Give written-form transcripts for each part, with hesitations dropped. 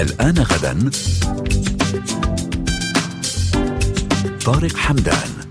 الآن غدا طارق حمدان.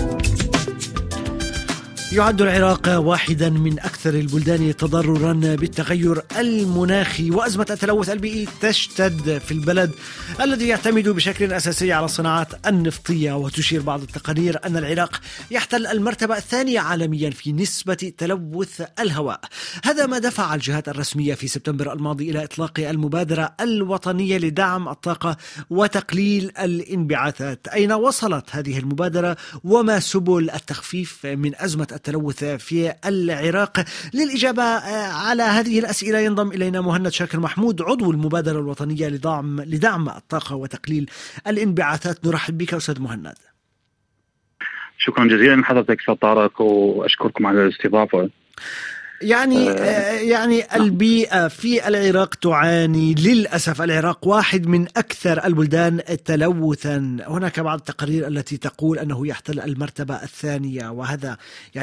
يعد العراق واحدا من أكثر البلدان تضررا بالتغير المناخي، وأزمة التلوث البيئي تشتد في البلد الذي يعتمد بشكل أساسي على الصناعات النفطية. وتشير بعض التقارير أن العراق يحتل المرتبة الثانية عالميا في نسبة تلوث الهواء. هذا ما دفع الجهات الرسمية في سبتمبر الماضي إلى إطلاق المبادرة الوطنية لدعم الطاقة وتقليل الانبعاثات. أين وصلت هذه المبادرة وما سبل التخفيف من أزمة التلوث في العراق؟ للإجابة على هذه الأسئلة ينضم إلينا مهند شاكر محمود، عضو المبادرة الوطنية لدعم الطاقة وتقليل الانبعاثات. نرحب بك أستاذ مهند. شكرا جزيلا لحضرتك أستاذ طارق، وأشكركم على الاستضافة. يعني البيئة في العراق تعاني للأسف. العراق واحد من أكثر البلدان تلوثا. هناك بعض التقارير التي تقول أنه يحتل المرتبة الثانية، وهذا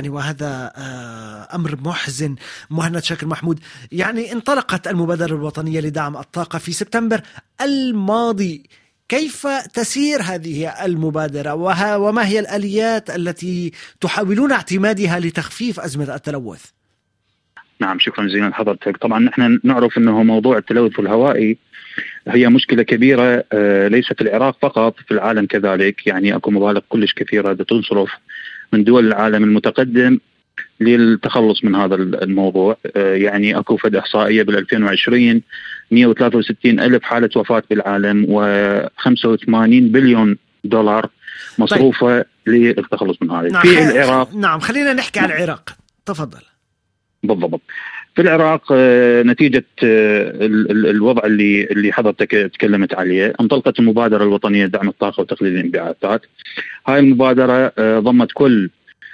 أمر محزن. مهند شاكر محمود، يعني انطلقت المبادرة الوطنية لدعم الطاقة في سبتمبر الماضي. كيف تسير هذه المبادرة وما هي الآليات التي تحاولون اعتمادها لتخفيف أزمة التلوث؟ نعم، شكرا جزيلا لحضرتك. طبعا نحن نعرف أنه موضوع التلوث الهوائي هي مشكلة كبيرة، ليست في العراق فقط، في العالم كذلك. يعني أكو مبالغ كلش كثيرة تنصرف من دول العالم المتقدم للتخلص من هذا الموضوع. يعني أكو فد إحصائية بال2020 163 ألف حالة وفاة بالعالم، و85 بليون دولار مصروفة للتخلص من هذا. نعم، في العراق. نعم، خلينا نحكي عن العراق. تفضل. بالضبط. في العراق نتيجة الوضع اللي حضرتك تكلمت عليه، انطلقت المبادرة الوطنية لدعم الطاقة وتقليل الانبعاثات. هاي المبادرة ضمت كل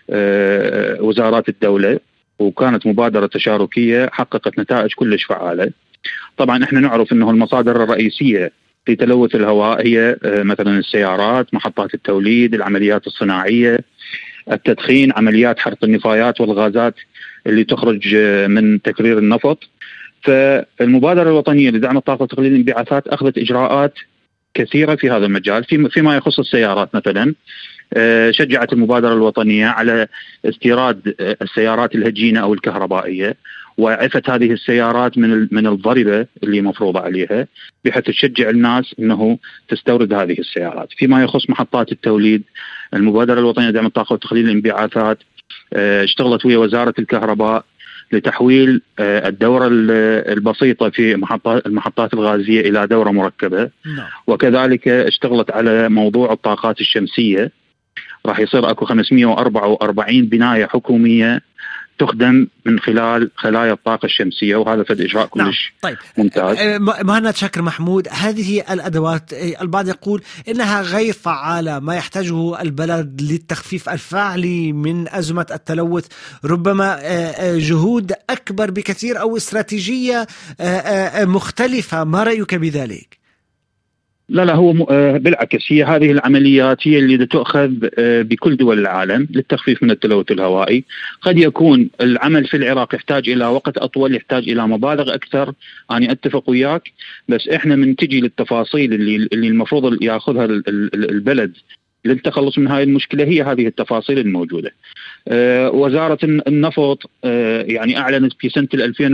وزارات الدولة، وكانت مبادرة تشاركية حققت نتائج كلش فعالة. طبعا احنا نعرف انه المصادر الرئيسية في تلوث الهواء هي مثلا السيارات، محطات التوليد، العمليات الصناعية، التدخين، عمليات حرق النفايات والغازات اللي تخرج من تكرير النفط. فالمبادرة الوطنية لدعم الطاقة وتقليل الانبعاثات أخذت إجراءات كثيرة في هذا المجال. فيما يخص السيارات مثلا، شجعت المبادرة الوطنية على استيراد السيارات الهجينة أو الكهربائية، وعفت هذه السيارات من الضريبة اللي مفروضة عليها، بحيث تشجع الناس أنه تستورد هذه السيارات. فيما يخص محطات التوليد، المبادرة الوطنية لدعم الطاقة وتقليل الانبعاثات اشتغلت ويا وزارة الكهرباء لتحويل الدورة البسيطة في المحطات الغازية إلى دورة مركبة. وكذلك اشتغلت على موضوع الطاقات الشمسية. راح يصير أكو 544 بناية حكومية تخدم من خلال خلايا الطاقة الشمسية، وهذا فد إجراء كلش ممتاز. مهند شاكر محمود، هذه الأدوات البعض يقول إنها غير فعالة. ما يحتاجه البلد للتخفيف الفعلي من أزمة التلوث ربما جهود أكبر بكثير أو استراتيجية مختلفة. ما رأيك بذلك؟ لا، هو بالعكس، هي هذه العمليات هي اللي تؤخذ بكل دول العالم للتخفيف من التلوث الهوائي. قد يكون العمل في العراق يحتاج إلى وقت أطول، يحتاج إلى مبالغ أكثر. أنا أتفق وياك، بس إحنا من تجي للتفاصيل اللي المفروض يأخذها البلد للتخلص من هذه المشكلة، هي هذه التفاصيل الموجودة. وزارة النفط يعني أعلنت في سنة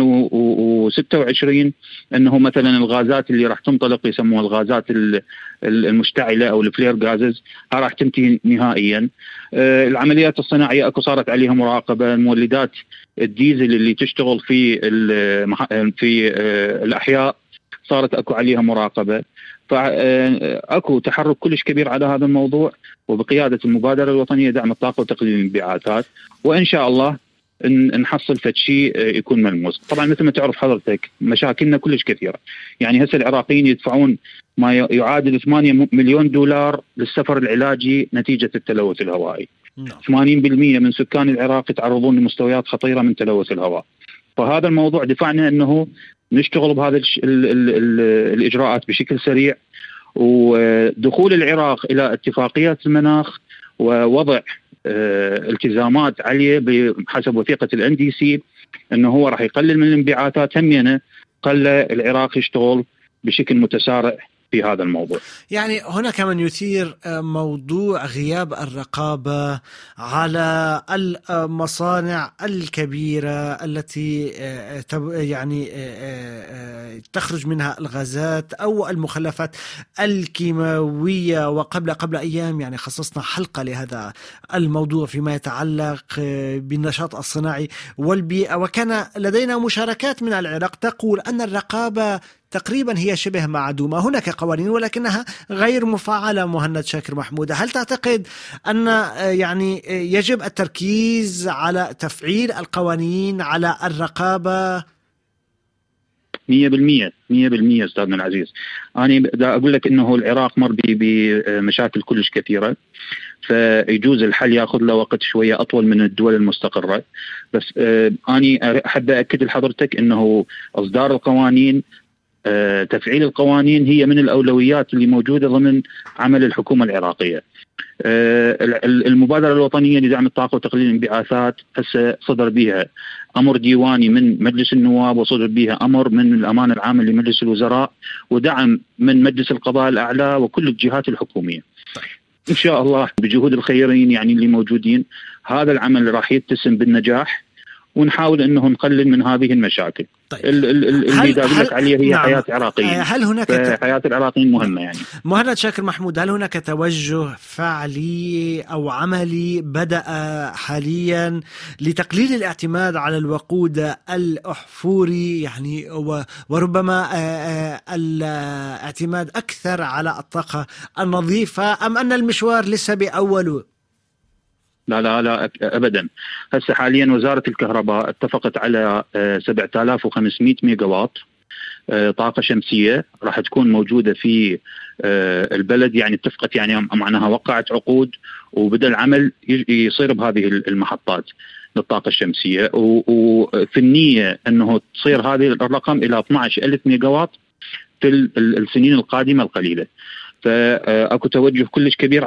2026 أنه مثلا الغازات اللي راح تنطلق يسموها الغازات المشتعلة أو الفلير غازز راح تنتهي نهائيا. العمليات الصناعية أكو صارت عليها مراقبة. مولدات الديزل اللي تشتغل في الأحياء صارت أكو عليها مراقبة. فأكو تحرك كلش كبير على هذا الموضوع، وبقيادة المبادرة الوطنية دعم الطاقة وتقليل الانبعاثات، وإن شاء الله نحصل فد شيء يكون ملموس. طبعا مثل ما تعرف حضرتك مشاكلنا كلش كثيرة. يعني هسه العراقيين يدفعون ما يعادل 8 مليون دولار للسفر العلاجي نتيجة التلوث الهوائي. 80% من سكان العراق يتعرضون لمستويات خطيرة من تلوث الهواء. فهذا الموضوع دفعنا أنه نشتغل بهذا الإجراءات بشكل سريع، ودخول العراق إلى اتفاقيات المناخ ووضع التزامات عالية بحسب وثيقة الNDC أنه هو راح يقلل من الانبعاثات. همينة خلى العراق يشتغل بشكل متسارع في هذا الموضوع. يعني هناك من يثير موضوع غياب الرقابة على المصانع الكبيرة التي يعني تخرج منها الغازات أو المخلفات الكيماوية. قبل أيام يعني خصصنا حلقة لهذا الموضوع فيما يتعلق بالنشاط الصناعي والبيئة، وكان لدينا مشاركات من العراق تقول أن الرقابة تقريبا هي شبه معدومة. هناك قوانين ولكنها غير مفعلة. مهند شاكر محمود، هل تعتقد أن يعني يجب التركيز على تفعيل القوانين على الرقابة؟ 100% أستاذنا العزيز. أنا بدي أقول لك أنه العراق مر بمشاكل كلش كثيرة، فيجوز الحل يأخذ له وقت شوية أطول من الدول المستقرة. بس أنا أحب أكد لحضرتك أنه إصدار القوانين، تفعيل القوانين هي من الأولويات اللي موجودة ضمن عمل الحكومة العراقية. المبادرة الوطنية لدعم الطاقة وتقليل الانبعاثات هسه صدر بها أمر ديواني من مجلس النواب، وصدر بها أمر من الأمانة العامة لمجلس الوزراء، ودعم من مجلس القضاء الأعلى وكل الجهات الحكومية. إن شاء الله بجهود الخيرين يعني اللي موجودين هذا العمل راح يتسم بالنجاح، ونحاول أنه نقلل من هذه المشاكل. طيب. اللي دابلك عليه هي نعم. حياة عراقيين. هل هناك حياة العراقيين مهمة يعني. مهند شاكر محمود، هل هناك توجه فعلي أو عملي بدأ حاليا لتقليل الاعتماد على الوقود الأحفوري يعني وربما الاعتماد أكثر على الطاقة النظيفة، أم أن المشوار لسه بأوله؟ لا أبدا. هسه حاليا وزارة الكهرباء اتفقت على 7500 ميجا واط طاقة شمسية راح تكون موجودة في البلد. يعني اتفقت، يعني معناها وقعت عقود وبدأ العمل يصير بهذه المحطات للطاقة الشمسية، وفي النية أنه تصير هذه الرقم إلى 12,000 ميجا واط في السنين القادمة القليلة. فاكو توجه كلش كبير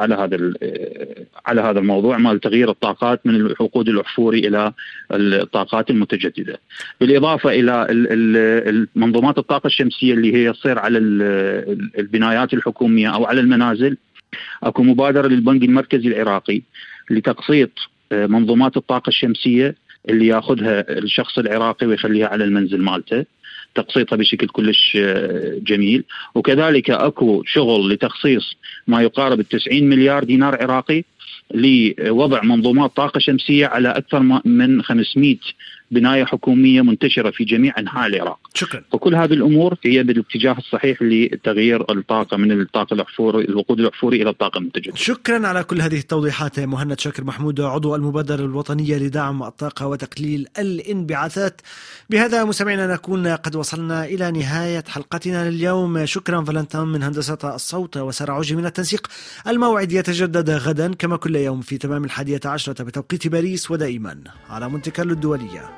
على هذا الموضوع مال تغيير الطاقات من الوقود الاحفوري الى الطاقات المتجدده، بالاضافه الى منظومات الطاقه الشمسيه اللي هي تصير على البنايات الحكوميه او على المنازل. اكو مبادره للبنك المركزي العراقي لتقسيط منظومات الطاقه الشمسيه اللي ياخذها الشخص العراقي ويخليها على المنزل مالته، تقسيطها بشكل كلش جميل. وكذلك أكو شغل لتخصيص ما يقارب 90 مليار دينار عراقي لوضع منظومات طاقة شمسية على أكثر من 500 بناية حكومية منتشرة في جميع أنحاء العراق. شكرا. وكل هذه الأمور هي بالاتجاه الصحيح لتغيير الطاقة من الطاقة الأحفوري، الوقود الأحفوري، إلى الطاقة المتجددة. شكرا على كل هذه التوضيحات مهند شاكر محمود، عضو المبادرة الوطنية لدعم الطاقة وتقليل الانبعاثات. بهذا مستمعينا نكون قد وصلنا إلى نهاية حلقتنا لليوم. شكرا فالنتين من هندسة الصوت وسارة عوجي من التنسيق. الموعد يتجدد غدا كما كل يوم في تمام 11:00 بتوقيت باريس، ودائما على مونتي كارلو الدولية.